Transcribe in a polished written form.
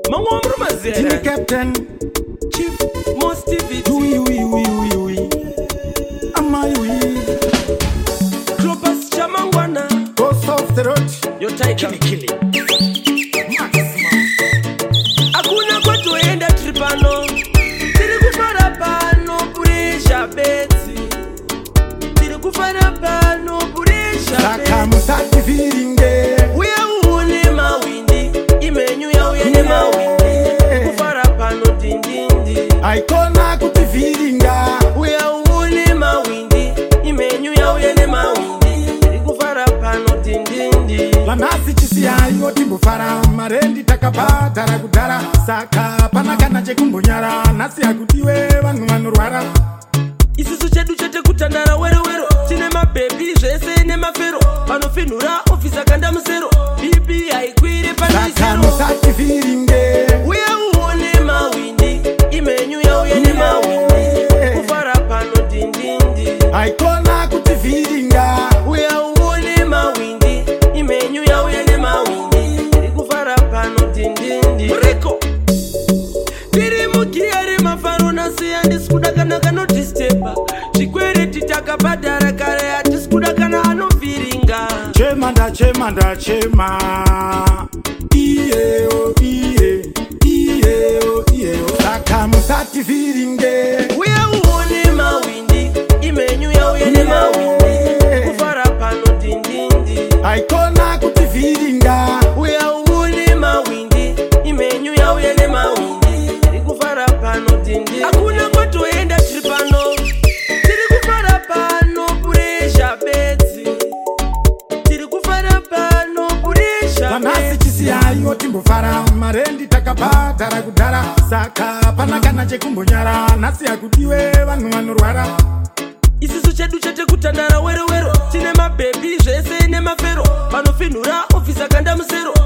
Mangomro mazera. Jimmy Captain. Chief Most TV. Oui. Amai oui. Clopas Chamangwana. Boss of the road. Your tiger killing. Akuna kwetu enda tripano. Tiri kufara pano puresha beti. Tiri kufara pano puresha beti. Saka musati viringe. Uya uone mawindi. Imenyu ya uyene mawindi. Kufara pano dindindi. Aikona kuti viringa. Uya uone mawindi. Imenyu ya uyene mawindi. Tiri kufara pano dindindi. Vanasi chisi ayo timbofara. Marendi takabhadhara kudhara. Saka panakana chekumbonyara. Nasi akutiwe vanhu vanorwara. Isusu chedu chete kutandara wero tine mabhebi zvese nemafero panofinhura ofisa kanda musero bibi haikwire Saka panisero musati viringe. uye uone mawindi imenyu yauye nemawindi kufara pano dindindi Aikona kuti viringa. uye uone mawindi imenyu yauye nemawindi iri kufara pano dindindi muriko tiri mugiyari mafaro nasiya ndisikuda kana kanodisteba zvikwere titakabhadhara kare hatisikuda kana anovhiringa Chema. Iyeo. Saka musati viringe. uye uone mawindi imenyu yauye nemawindi kufara pano dindindi Aikona kuti viringa. uye uone mawindi imenyu yauye nemawindi iri kufara pano dindindi hakuna kwatoenda tiri pano tiri kufara pano puresha bedzi tiri kufara pano puresha Vanasi chisi ayo timbofara. Marendi takabhadhara kudhara. Saka panakana chekumbonyara. Nasi akutiwe vanhu vanorwara. isusu chedu chete kutandara wero tine mabhebi zvese nemafero panofinhura ofisa kanda musero